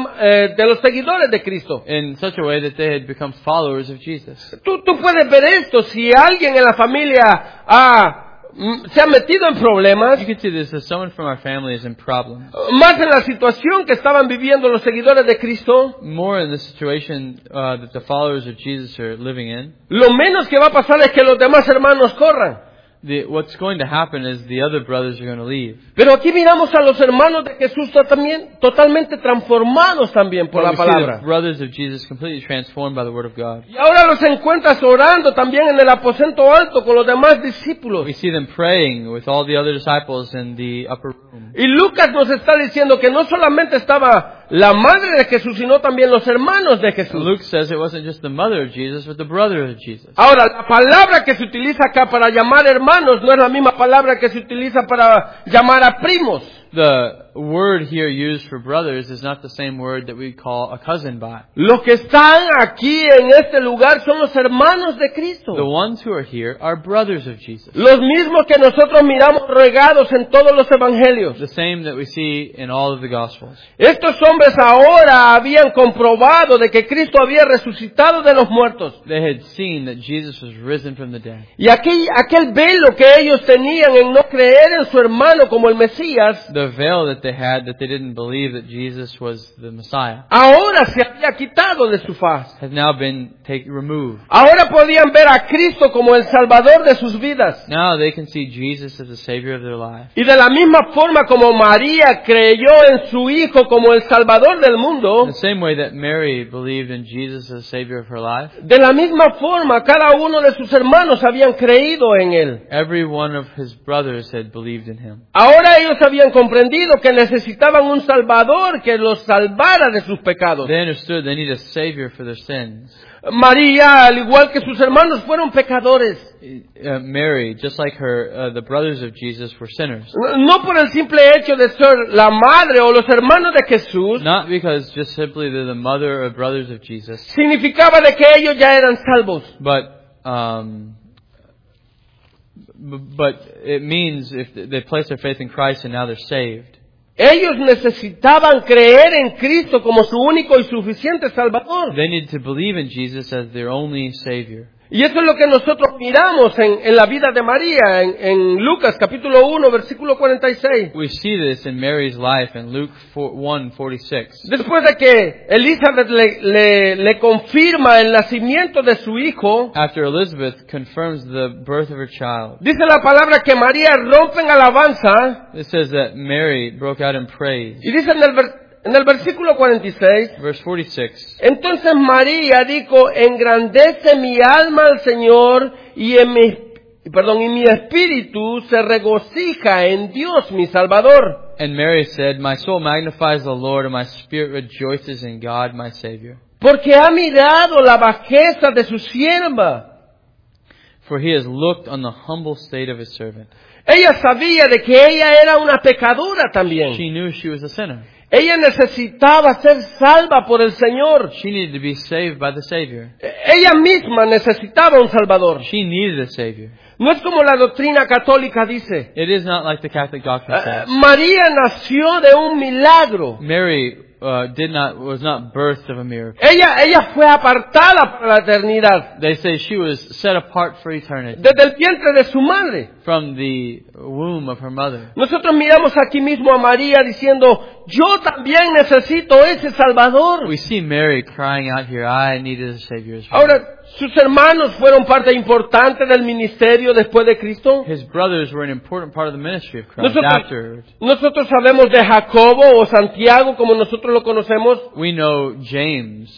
de los seguidores de Cristo. In such a way that they had become followers of Jesus. Tú puedes ver esto, si alguien en la familia se ha metido en problemas, You can see this as someone from our family is in problems. más en la situación que estaban viviendo los seguidores de Cristo, More in the situation that the followers of Jesus are living in. lo menos que va a pasar es que los demás hermanos corran. What's going to happen is the other brothers are going to leave. Pero aquí miramos a los hermanos de Jesús totalmente transformados también por But la we see the palabra. brothers of Jesus completely transformed by the word of God. Y ahora los encuentras orando también en el aposento alto con los demás discípulos. We see them praying with all the other disciples in the upper room. Y Lucas nos está diciendo que no solamente estaba la madre de Jesús, sino también los hermanos de Jesús. Luke says it wasn't just the mother of Jesus, but the brother of Jesus. Ahora, la palabra que se utiliza acá para llamar hermanos no es la misma palabra que se utiliza para llamar a primos. The word here used for brothers is not the same word that we call a cousin by. Los que están aquí en este lugar son los hermanos de Cristo. The ones who are here are brothers of Jesus. Los mismos que nosotros miramos regados en todos los evangelios. The same that we see in all of the Gospels. Estos hombres ahora habían comprobado de que Cristo había resucitado de los muertos. They had seen that Jesus was risen from the dead. Y aquel velo que ellos tenían en no creer en su hermano como el Mesías, The veil that they had, that they didn't believe that Jesus was the Messiah, ahora se había quitado de su faz. has now been removed. Ahora podían ver a Cristo como el Salvador de sus vidas. Now they can see Jesus as the Savior of their life. Y de la misma forma como María creyó en su Hijo como el Salvador del In mundo, the same way that Mary believed in Jesus as the Savior of her life, de la misma forma cada uno de sus hermanos habían creído en Él. every one of his brothers had believed in him. Ahora ellos habían comprendido que necesitaban un Salvador que los salvara de sus pecados. They understood they need a Savior for their sins. María, al igual que sus hermanos, fueron pecadores. Mary, just like her, the brothers of Jesus were sinners. No por el simple hecho de ser la madre o los hermanos de Jesús, Not because just simply they're the mother or brothers of Jesus, significaba de que ellos ya eran salvos. but it means if they place their faith in Christ and now they're saved. Ellos necesitaban creer en Cristo como su único y suficiente Salvador. They need to believe in Jesus as their only Savior. Y eso es lo que nosotros miramos en la vida de María, en Lucas capítulo 1, versículo 46. We see this in Mary's life in Luke 1:46. Después de que Elizabeth le confirma el nacimiento de su hijo, After Elizabeth confirms the birth of her child, dice la palabra que María rompe en alabanza, it says that Mary broke out in praise. y dice en el versículo 46, Verse 46. entonces María dijo, engrandece mi alma al Señor y mi espíritu se regocija en Dios mi Salvador. And Mary said, my soul magnifies the Lord, and my spirit rejoices in God my Savior. Porque ha mirado la bajeza de su sierva. For he has looked on the humble state of his servant. Ella sabía de que ella era una pecadora también. She knew she was a sinner. Ella necesitaba ser salva por el Señor. She needed to be saved by the Savior. Ella misma necesitaba un Salvador. She needed a Savior. No es como la doctrina católica dice. It is not like the Catholic doctrine says. María nació de un milagro. Mary was not birthed of a miracle. Ella fue apartada para la eternidad. They say she was set apart for eternity Desde el vientre de su madre. from the womb of her mother. Nosotros miramos aquí mismo a María diciendo, yo también necesito ese Salvador. We see Mary crying out here, I needed a Savior as well. Ahora, sus hermanos fueron parte importante del ministerio después de Cristo. His brothers were an important part of the ministry of Christ afterwards. Nosotros sabemos de Jacobo o Santiago, como nosotros lo conocemos. We know James.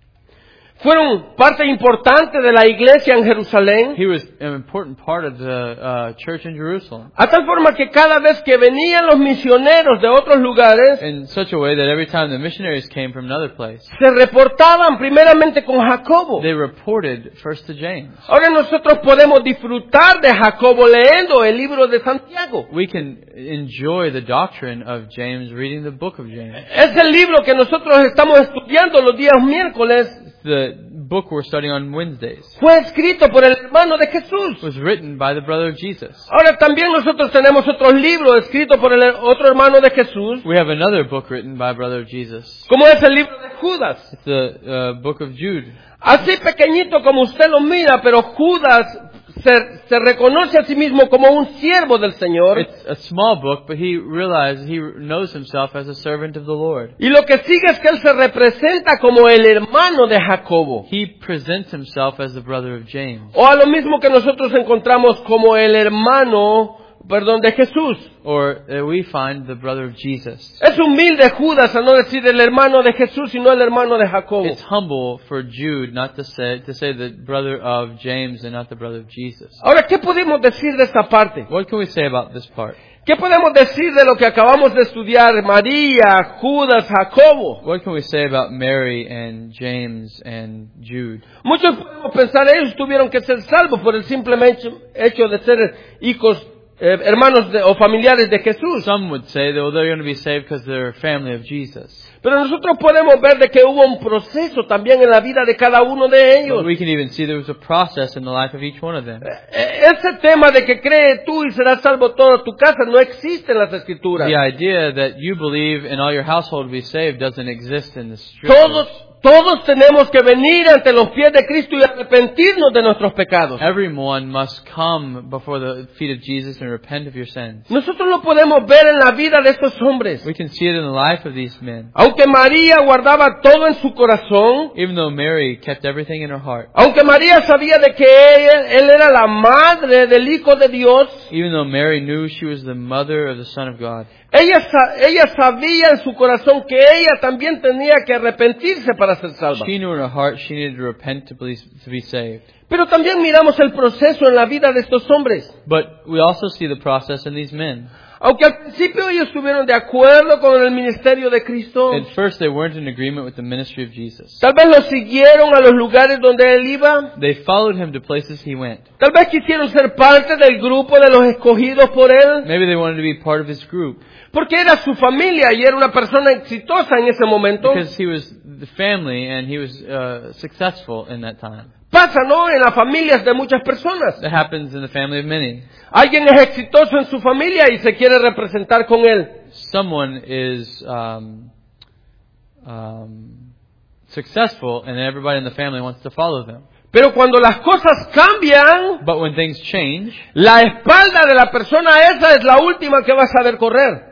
Fueron parte importante de la iglesia en Jerusalén. He was an important part of the church in Jerusalem. A tal forma que cada vez que venían los misioneros de otros lugares, In such a way that every time the missionaries came from another place, se reportaban primeramente con Jacobo. they reported first to James. Ahora nosotros podemos disfrutar de Jacobo leyendo el libro de Santiago. We can enjoy the doctrine of James reading the book of James. Es el libro que nosotros estamos estudiando los días miércoles. The book we're studying on Wednesdays Fue escrito por el hermano de Jesús. was written by the brother of Jesus. Ahora también nosotros tenemos otros libros escritos por el otro hermano de Jesús, We have another book written by a brother of Jesus. como es el libro de Judas. It's the book of Jude. Así pequeñito como usted lo mira, pero Judas se reconoce a sí mismo como un siervo del Señor. It's a small book, but he knows himself as a servant of the Lord. Y lo que sigue es que él se representa como el hermano de Jacobo. He presents himself as the brother of James. O a lo mismo que nosotros encontramos como el hermano, de Jesús. Or we find the brother of Jesus. Es humilde Judas a no decir el hermano de Jesús, sino el hermano de Jacobo. It's humble for Jude not to say the brother of James and not the brother of Jesus. Ahora, ¿qué podemos decir de esta parte? What can we say about this part? ¿Qué podemos decir de lo que acabamos de estudiar? María, Judas, Jacobo. What can we say about Mary and James and Jude? Muchos podemos pensar, ellos tuvieron que ser salvos por el simple hecho de ser hijos, hermanos o familiares de Jesús. Some would say that they're going to be saved because they're a family of Jesus. Pero nosotros podemos ver de que hubo un proceso también en la vida de cada uno de ellos. But we can even see there was a process in the life of each one of them. Ese tema de que cree tú y serás salvo toda tu casa no existe en las Escrituras. The idea that you believe and all your household will be saved doesn't exist in the Scriptures. Todos tenemos que venir ante los pies de Cristo y arrepentirnos de nuestros pecados. Everyone must come before the feet of Jesus and repent of your sins. Nosotros lo podemos ver en la vida de estos hombres. We can see it in the life of these men. Aunque María guardaba todo en su corazón, Even though Mary kept everything in her heart. aunque María sabía de que él era la madre del Hijo de Dios, Even though Mary knew she was the mother of the Son of God. ella sabía en su corazón que ella también tenía que arrepentirse para ser salva. She knew in her heart she needed to repent to be saved. Pero también miramos el proceso en la vida de estos hombres. But we also see the process in these men. Aunque al principio ellos estuvieron de acuerdo con el ministerio de Cristo, At first they weren't in agreement with the ministry of Jesus. tal vez lo siguieron a los lugares donde él iba, They followed him to places he went. tal vez quisieron ser parte del grupo de los escogidos por él, Maybe they wanted to be part of his group. porque era su familia y era una persona exitosa en ese momento. Because he was the family and he was successful in that time. Pasa, ¿no?, en las familias de muchas personas. That happens in the family of many. Alguien es exitoso en su familia y se quiere representar con él. Someone is successful and everybody in the family wants to follow them. Pero cuando las cosas cambian, But when things change, la espalda de la persona esa es la última que va a saber correr.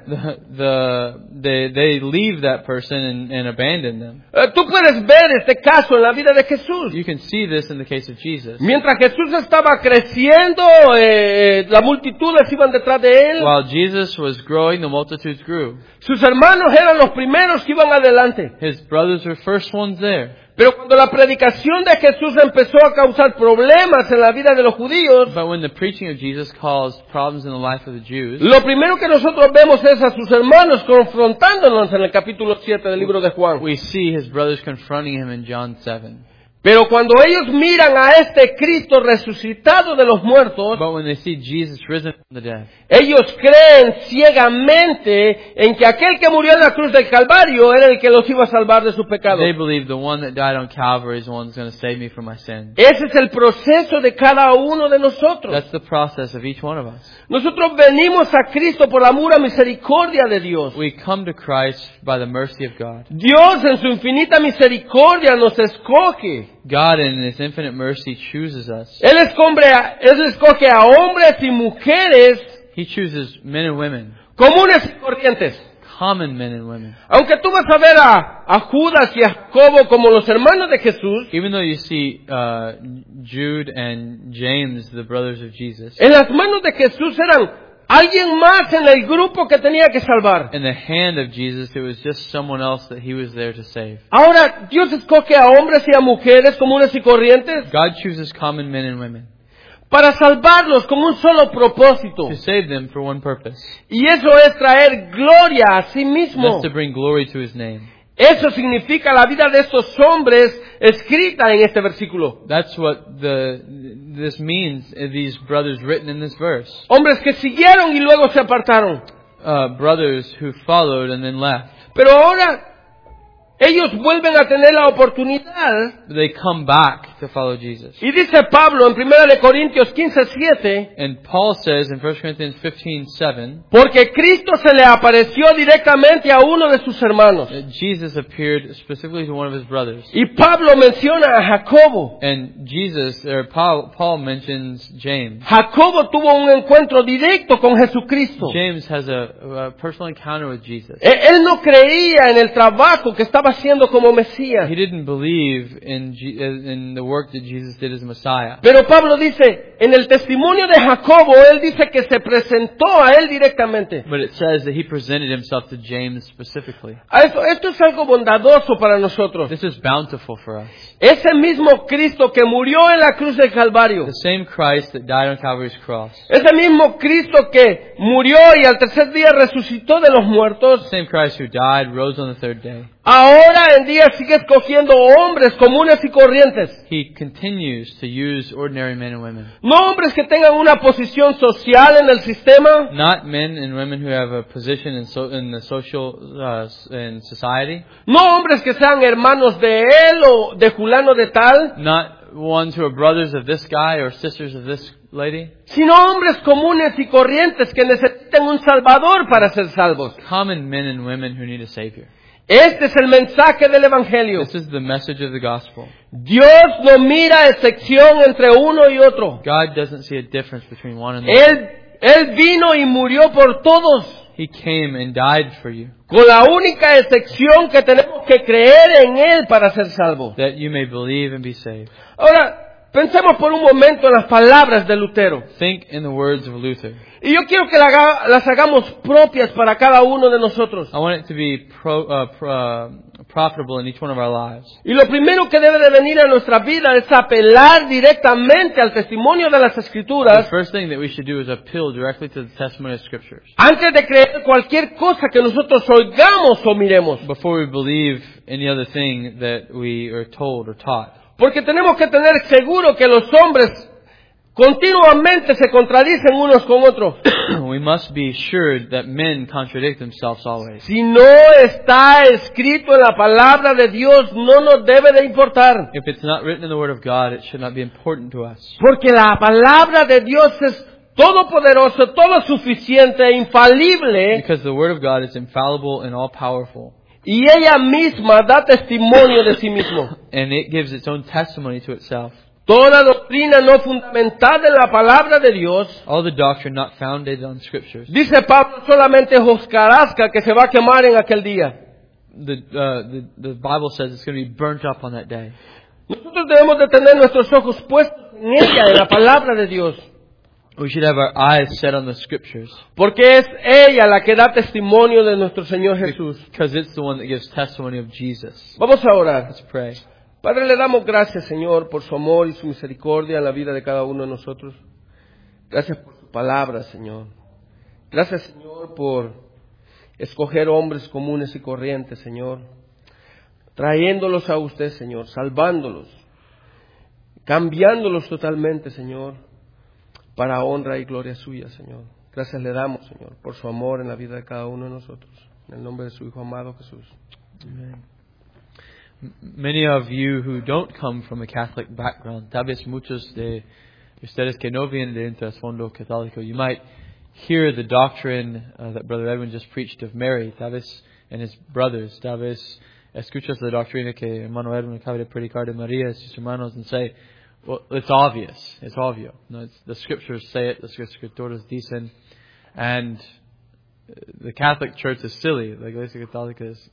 they leave that person and abandon them. Tú puedes ver este caso en la vida de Jesús. You can see this in the case of Jesus. Mientras Jesús estaba creciendo, las multitudes iban detrás de él. While Jesus was growing, the multitudes grew. Sus hermanos eran los primeros que iban adelante. His brothers were first ones there. Pero cuando la predicación de Jesús empezó a causar problemas en la vida de los judíos, But when the preaching of Jesus caused problems in the life of the Jews, lo primero que nosotros vemos es a sus hermanos confrontándonos en el capítulo 7 del libro de Juan. we see his brothers confronting him in John 7. Pero cuando ellos miran a este Cristo resucitado de los muertos, But when they see Jesus risen from the dead, ellos creen ciegamente en que aquel que murió en la cruz del Calvario era el que los iba a salvar de sus pecados. they believe the one that died on Calvary is the one that's going to save me from my sin. Ese es el proceso de cada uno de nosotros. That's the process of each one of us. Nosotros venimos a Cristo por la pura misericordia de Dios. We come to Christ by the mercy of God. Dios en su infinita misericordia nos escoge. God in His infinite mercy chooses us. Él escoge a hombres y mujeres He chooses men and women, comunes y corrientes. common men and women. Aunque tú vas a ver a Judas y a Jacobo como los hermanos de Jesús, Even though you see Jude and James, the brothers of Jesus, en las manos de Jesús eran alguien más en el grupo que tenía que salvar. in the hand of Jesus, it was just someone else that He was there to save. Ahora, Dios escoge a hombres y a mujeres comunes y corrientes God chooses common men and women para salvarlos con un solo propósito. to save them for one purpose. Y eso es traer gloria a sí mismo. That's to bring glory to His name. Eso significa la vida de estos hombres escrita en este versículo. That's what this means, these brothers written in this verse. Hombres que siguieron y luego se apartaron. Brothers who followed and then left. Pero ahora ellos vuelven a tener la oportunidad. They come back to follow Jesus. Y dice Pablo en 1 de Corintios 15:7, And Paul says in 1 Corinthians 15:7, porque Cristo se le apareció directamente a uno de sus hermanos. that Jesus appeared specifically to one of his brothers. Y Pablo menciona a Jacobo. And Paul mentions James. Jacobo tuvo un encuentro directo con Jesucristo. James has a personal encounter with Jesus. Él no creía en el trabajo que estaba haciendo como Mesías. He didn't believe in the work that Jesus did as Messiah. Pero Pablo dice, en el testimonio de Jacobo, él dice que se presentó a él directamente. But it says that he presented himself to James specifically. Esto es algo bondadoso para nosotros. This is bountiful for us. Ese mismo Cristo que murió en la cruz del Calvario. The same Christ that died on Calvary's cross. Ese mismo Cristo que murió y al tercer día resucitó de los muertos. The same Christ who died, rose on the third day. Ahora en día sigue escogiendo hombres comunes y corrientes. He continues to use ordinary men and women. No hombres que tengan una posición social en el sistema. Not men and women who have a position in the social in society. No hombres que sean hermanos de él o de fulano de tal. Not ones who are brothers of this guy or sisters of this lady. Sino hombres comunes y corrientes que necesitan un salvador para ser salvos. Common men and women who need a savior. Este es el mensaje del Evangelio. This is the message of the gospel. Dios no mira excepción entre uno y otro. God doesn't see a difference between one and the other. Él vino y murió por todos. He came and died for you, Con la única excepción que tenemos que creer en Él para ser salvos. that you may believe and be saved. Ahora, pensemos por un momento en las palabras de Lutero. Think in the words of Luther. Y yo quiero que las hagamos propias para cada uno de nosotros. I want it to be profitable in each one of our lives. Y lo primero que debe de venir a nuestra vida es apelar directamente al testimonio de las The Escrituras first thing that we should do is appeal directly to the testimony of Scriptures antes de creer cualquier cosa que nosotros oigamos o miremos. before we believe any other thing that we are told or taught. Porque tenemos que tener seguro que los hombres continuamente se contradicen unos con otros. We must be assured that men contradict themselves always. Si no está escrito en la palabra de Dios, no nos debe de importar. If it's not written in the Word of God, it should not be important to us. Porque la palabra de Dios es todopoderoso, todo suficiente, infalible. Because the Word of God is infallible and all-powerful. Y ella misma da testimonio de sí mismo. And it gives its own testimony to itself. Toda doctrina no fundamentada en la palabra de Dios, all the doctrine not founded on scriptures. dice Pablo, solamente es hojarasca que se va a quemar en aquel día. The Bible says it's going to be burnt up on that day. Nosotros debemos de tener nuestros ojos puestos en ella, en la palabra de Dios. We should have our eyes set on the scriptures. Porque es ella la que da testimonio de nuestro Señor Jesús. Because it's the one that gives testimony of Jesus. Vamos a orar. Let's pray. Padre, le damos gracias, Señor, por su amor y su misericordia en la vida de cada uno de nosotros. Gracias por su palabra, Señor. Gracias, Señor, por escoger hombres comunes y corrientes, Señor. Trayéndolos a usted, Señor, salvándolos, cambiándolos totalmente, Señor, para honra y gloria suya, Señor. Gracias le damos, Señor, por su amor en la vida de cada uno de nosotros. En el nombre de su Hijo amado Jesús. Amen. Many of you who don't come from a Catholic background, tal vez muchos de ustedes que no vienen de un trasfondo católico, you might hear the doctrine that Brother Edwin just preached of Mary, tal vez, and his brothers, tal vez escuchas la doctrina que hermano Edwin acaba de predicar de María y sus hermanos and say, well, it's obvious. It's obvio. No, the scriptures say it. The scriptures dicen. And the Catholic Church is silly. La Iglesia Católica es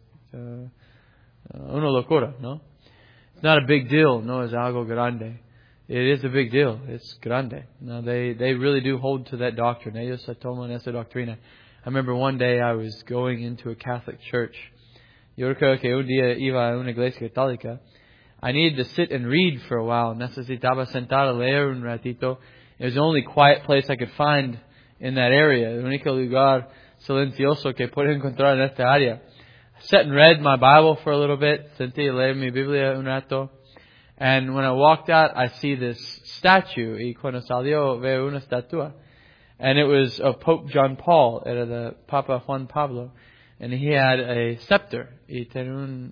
una locura, no? It's not a big deal. No, es algo grande. It is a big deal. It's grande. No, they really do hold to that doctrine. Ellos se toman esa doctrina. I remember one day I was going into a Catholic church. Yo creo que un día iba a una iglesia católica. I needed to sit and read for a while. Necesitaba sentar a leer un ratito. It was the only quiet place I could find in that area. El único lugar silencioso que puedo encontrar en esta área. I sat and read my Bible for a little bit. Senté a leer mi Biblia un rato. And when I walked out, I see this statue. Y cuando salió, veo una estatua. And it was of Pope John Paul. Era de Papa Juan Pablo. And he had a scepter. Y tenía un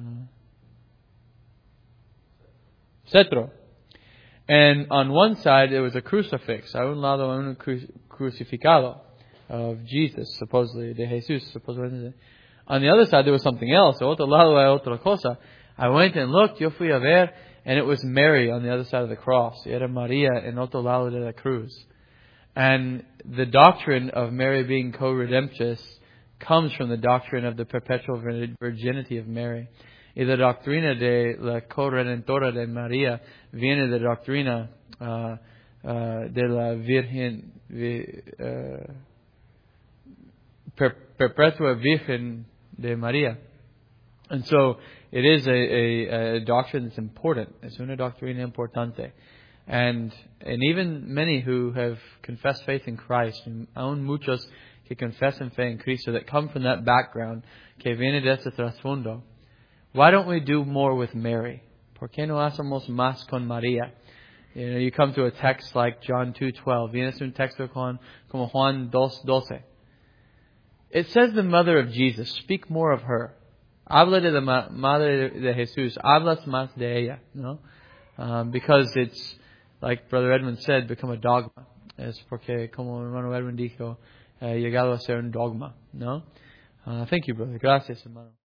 cetro. And on one side there was a crucifix. A un lado un crucificado of Jesus, supposedly, de Jesús, supposedly. On the other side there was something else. A otro lado hay otra cosa. I went and looked, yo fui a ver, and it was Mary on the other side of the cross. Era María en otro lado de la cruz. And the doctrine of Mary being co-redemptress comes from the doctrine of the perpetual virginity of Mary. Y la doctrina de la co-redentora de María viene de la doctrina de la Virgen, perpetua Virgen de María. And so it is a doctrine that's important. Es una doctrina importante. And even many who have confessed faith in Christ, and aún muchos que confesan fe en Cristo, that come from that background, que viene de ese trasfondo. Why don't we do more with Mary? ¿Por qué no hacemos más con María? You come to a text like John 2:12. Vienes un texto como Juan 2:12. It says the mother of Jesus. Speak more of her. Habla de la madre de Jesús. Hablas más de ella. No? Because it's, like Brother Edwin said, become a dogma. Es porque, como hermano Edwin dijo, llegado a ser un dogma. No? Thank you, brother. Gracias, hermano.